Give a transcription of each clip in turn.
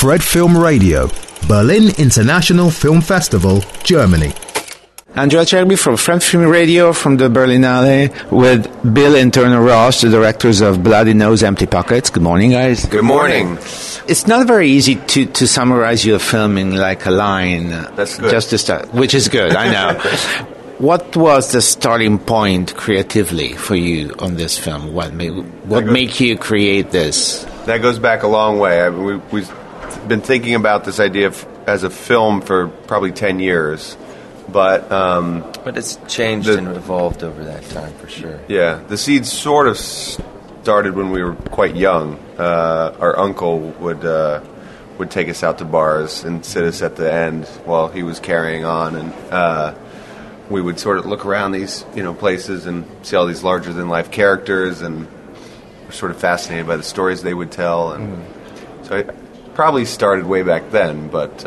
Fred Film Radio, Berlin International Film Festival, Germany. Andrea Cerbi from Fred Film Radio from the Berlinale with Bill and Turner Ross, the directors of Bloody Nose, Empty Pockets. Good morning, guys. Good morning. It's not very easy to summarize your film in like a line. That's good. Just to start, which is good, I know. What was the starting point creatively for you on this film? What made you create this? That goes back a long way. We've been thinking about this idea as a film for probably 10 years. But it's changed and evolved over that time, for sure. Yeah, the seeds sort of started when we were quite young. Our uncle would take us out to bars and sit us at the end while he was carrying on, and we would sort of look around these places and see all these larger than life characters, and we're sort of fascinated by the stories they would tell, and so it probably started way back then, but.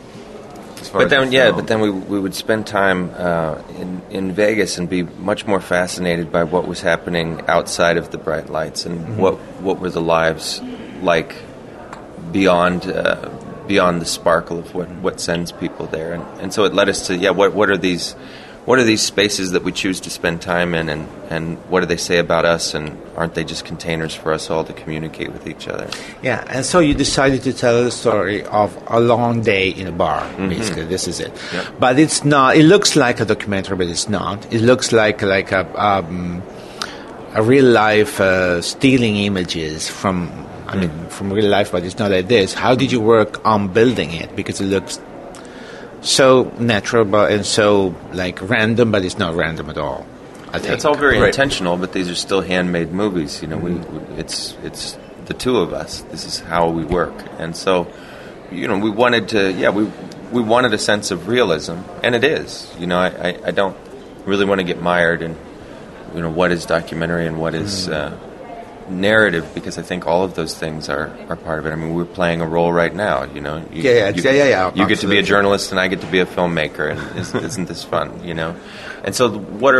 But then we would spend time in Vegas and be much more fascinated by what was happening outside of the bright lights and what were the lives like beyond the sparkle of what sends people there, and so it led us to what are these spaces that we choose to spend time in, and what do they say about us, and aren't they just containers for us all to communicate with each other? Yeah, and so you decided to tell the story of a long day in a bar, basically. This is it. Yep. But it's not, it looks like a documentary, but it's not. It looks like a real life stealing images from real life, but it's not like this. How did you work on building it? Because it looks so natural and so like random, but it's not random at all. I think it's all very intentional, but these are still handmade movies. It's the two of us. This is how we work, and so we wanted to. We wanted a sense of realism, and it is. I don't really want to get mired in what is documentary and what is narrative, because I think all of those things are part of it. I mean, we're playing a role right now, you get to be a journalist and I get to be a filmmaker, and isn't this fun, And so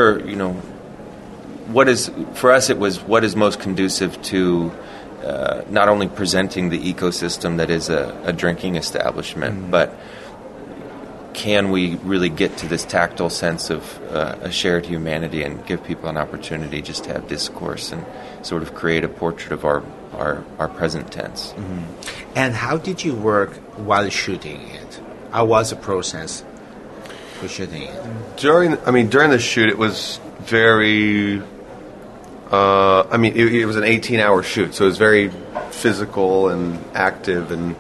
for us, it was what is most conducive to not only presenting the ecosystem that is a drinking establishment, but can we really get to this tactile sense of a shared humanity and give people an opportunity just to have discourse and sort of create a portrait of our present tense. And how did you work while shooting it? How was the process for shooting it? During the shoot, it was very. It was an 18-hour shoot, so it was very physical and active, and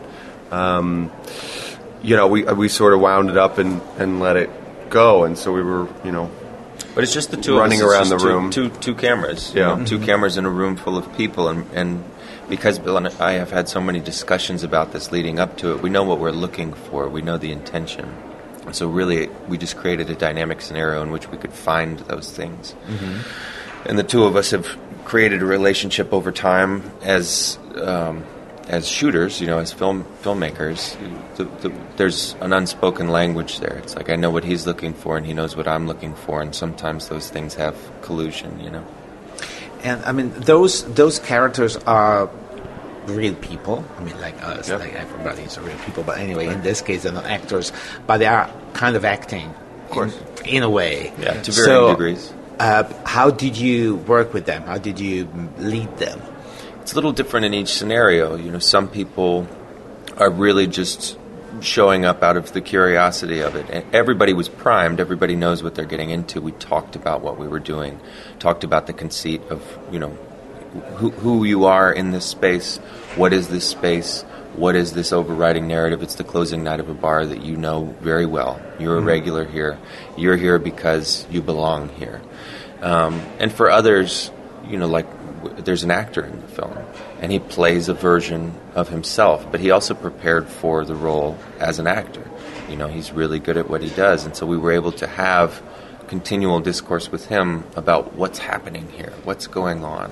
we sort of wound it up and let it go, and so we were, But it's just the two running of us. around the room. Two cameras. Yeah. Two cameras in a room full of people, and because Bill and I have had so many discussions about this leading up to it, we know what we're looking for. We know the intention. And so really, we just created a dynamic scenario in which we could find those things. And the two of us have created a relationship over time as shooters, as filmmakers. There's an unspoken language there. It's like I know what he's looking for, and he knows what I'm looking for, and sometimes those things have collusion, And those characters are real people. Like us, like everybody is real people. But anyway, in this case, they're not actors, but they are kind of acting, of course, in a way. Yeah, to varying degrees. How did you work with them? How did you lead them? It's a little different in each scenario. Some people are really just showing up out of the curiosity of it. And everybody was primed. Everybody knows what they're getting into. We talked about what we were doing, talked about the conceit of, who you are in this space. What is this space? What is this overriding narrative? It's the closing night of a bar that you know very well. You're a regular here. You're here because you belong here. And for others, there's an actor in the film, and he plays a version of himself, but he also prepared for the role as an actor. He's really good at what he does, and so we were able to have continual discourse with him about what's happening here, what's going on.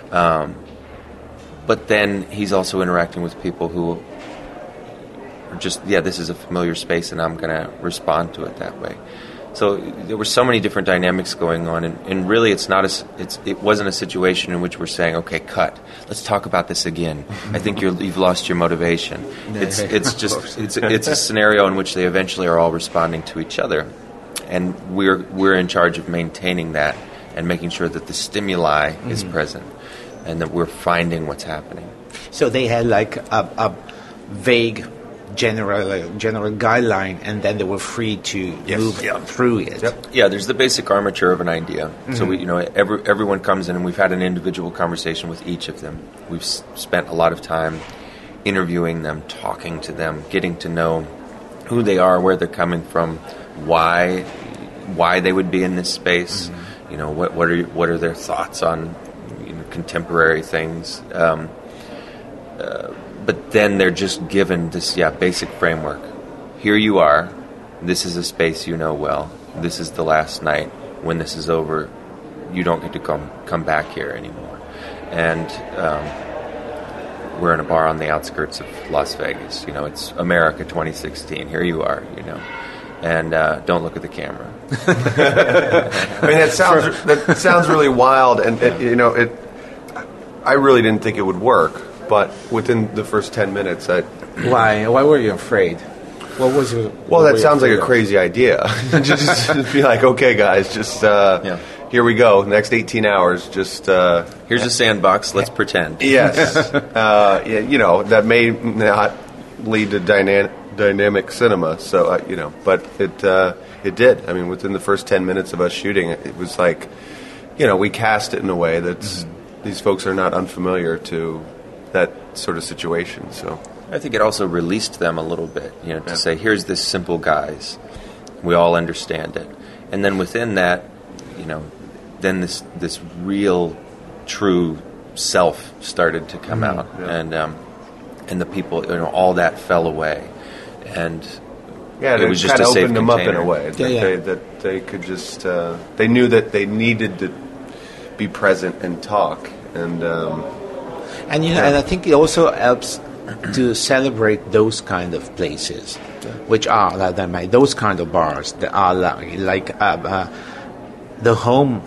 But then he's also interacting with people who are just, this is a familiar space, and I'm going to respond to it that way. So there were so many different dynamics going on, and really it wasn't a situation in which we're saying, okay, cut. Let's talk about this again. I think you've lost your motivation. It's a scenario in which they eventually are all responding to each other, and we're in charge of maintaining that and making sure that the stimuli is present and that we're finding what's happening. So they had like a vague general guideline, and then they were free to move through it. Yep. Yeah, there's the basic armature of an idea. So everyone comes in, and we've had an individual conversation with each of them. We've spent a lot of time interviewing them, talking to them, getting to know who they are, where they're coming from, why they would be in this space. What are their thoughts on contemporary things. But then they're just given this basic framework. Here you are. This is a space you know well. This is the last night. When this is over, you don't get to come back here anymore. And we're in a bar on the outskirts of Las Vegas. It's America 2016. Here you are, And don't look at the camera. I mean, that sounds really wild, and I really didn't think it would work. But within the first 10 minutes, Why were you afraid? What was your? Well, that sounds like a crazy idea. just be like, okay, guys, just here we go. Next 18 hours, just here's a sandbox. Let's pretend. Yes, that may not lead to dynamic cinema. So but it did. I mean, within the first 10 minutes of us shooting, it was like, we cast it in a way that's these folks are not unfamiliar to that sort of situation. So I think it also released them a little bit, to say, here's this simple guise. We all understand it. And then within that, then this real, true self started to come out. Yeah. And the people, all that fell away. And it was just kind a of safe opened them container. up in a way. That they could just, they knew that they needed to be present and talk. And and I think it also helps to celebrate those kind of places, which are like those kind of bars that are like the home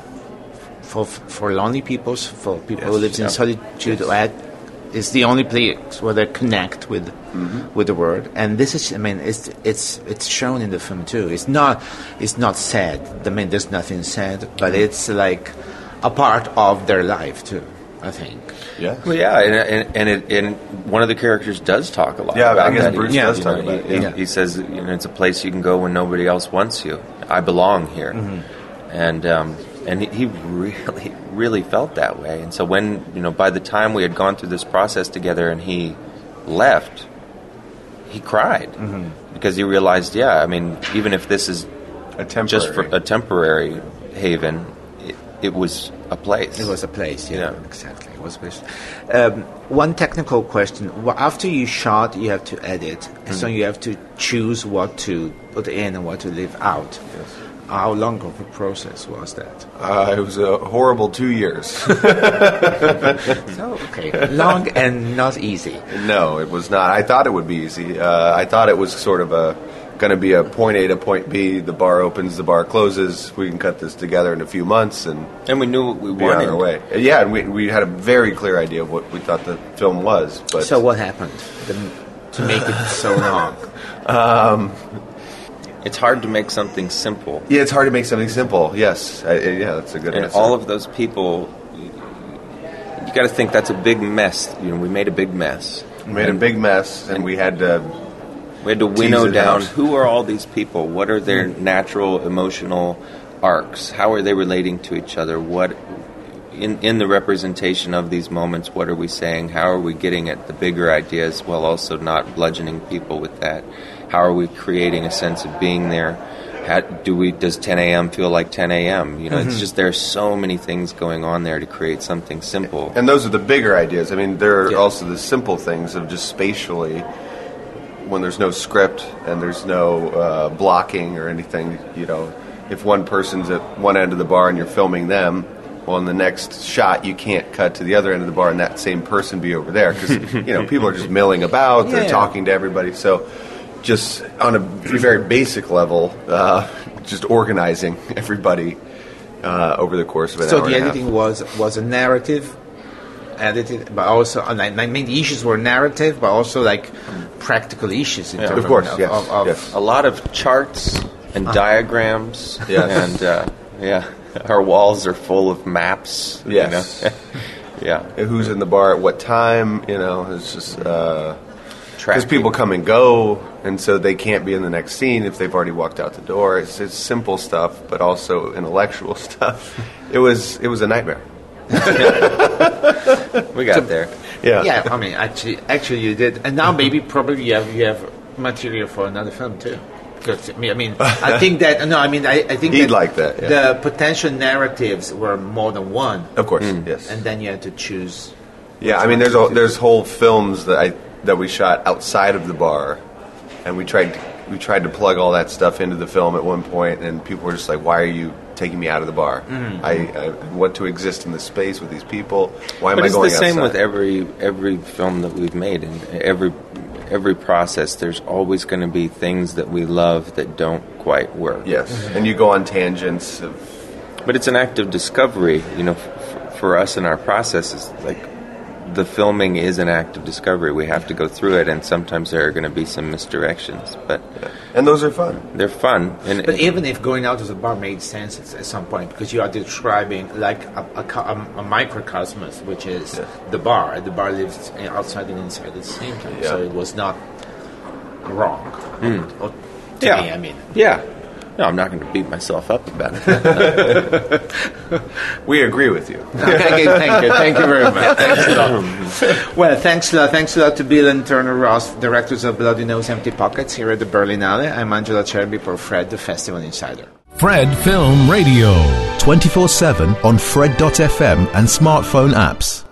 for lonely people, for people who live in solitude. It's the only place where they connect with the world, and this is. I mean, it's shown in the film too. It's not said. I mean, there's nothing said, but it's like a part of their life too, I think. Yeah. Well, and one of the characters does talk a lot about I guess that. Bruce does talk about it. He says, it's a place you can go when nobody else wants you. I belong here. And he really, really felt that way. And so when, by the time we had gone through this process together and he left, he cried because he realized, even if this is just for a temporary haven, it was a place. It was a place, exactly. It was a place. One technical question. After you shot, you have to edit, so you have to choose what to put in and what to leave out. Yes. How long of a process was that? It was a horrible 2 years. So, okay. Long and not easy. No, it was not. I thought it would be easy. I thought it was sort of going to be a point A to point B. The bar opens, the bar closes. We can cut this together in a few months, and we knew what we be on wanted. our way. Yeah, and we had a very clear idea of what we thought the film was. But so what happened to make it so long? It's hard to make something simple. Yeah, it's hard to make something simple. Yes, that's a good and answer. All of those people, you got to think that's a big mess. We made a big mess. We made a big mess, and we had to winnow down who are all these people. What are their natural emotional arcs? How are they relating to each other? What in the representation of these moments? What are we saying? How are we getting at the bigger ideas while also not bludgeoning people with that? How are we creating a sense of being there? Does 10 a.m. feel like 10 a.m.? It's just there are so many things going on there to create something simple. And those are the bigger ideas. I mean, there are also the simple things of just spatially, when there's no script and there's no blocking or anything. If one person's at one end of the bar and you're filming them, well, in the next shot, you can't cut to the other end of the bar and that same person be over there because people are just milling about. They're talking to everybody. So just on a very basic level, just organizing everybody over the course of an hour. So the editing was a narrative, edited, but also I mean the issues were narrative, but also like practical issues. In terms of course, of, yes, of yes. A lot of charts and diagrams. Yes. And our walls are full of maps. Yes. You know? Yeah. Who's in the bar at what time? It's just because Tracking. people come and go, and so they can't be in the next scene if they've already walked out the door. It's simple stuff, but also intellectual stuff. It was a nightmare. We got there. Yeah. Yeah, I mean, actually, you did, and now maybe probably you have material for another film too. Because I mean, I think that I think He'd like that, yeah. The potential narratives were more than one, Of course, yes. and then you had to choose. Yeah, I mean, there's whole films that we shot outside of the bar, and we tried to plug all that stuff into the film at one point, and people were just like, "Why are you taking me out of the bar? I want to exist in this space with these people. Why am But I it's going the same outside?" with every film that we've made, and every process. There's always going to be things that we love that don't quite work. Yes, and you go on tangents of. But it's an act of discovery, for us in our processes. Like, the filming is an act of discovery. We have to go through it, and sometimes there are going to be some misdirections. But And those are fun. they're fun. And But even if going out to the bar made sense at some point, because you are describing like a microcosmos, which is the bar. The bar lives outside and inside at the same time, Yeah. so it was not wrong. Or to Yeah. me, I mean. yeah. No, I'm not going to beat myself up about it. We agree with you. Okay, thank you very much. Thanks a lot. Well, thanks a lot to Bill and Turner Ross, directors of Bloody Nose, Empty Pockets, here at the Berlinale. I'm Angela Cherby for Fred, the Festival Insider. Fred Film Radio. 24/7 on Fred.fm and smartphone apps.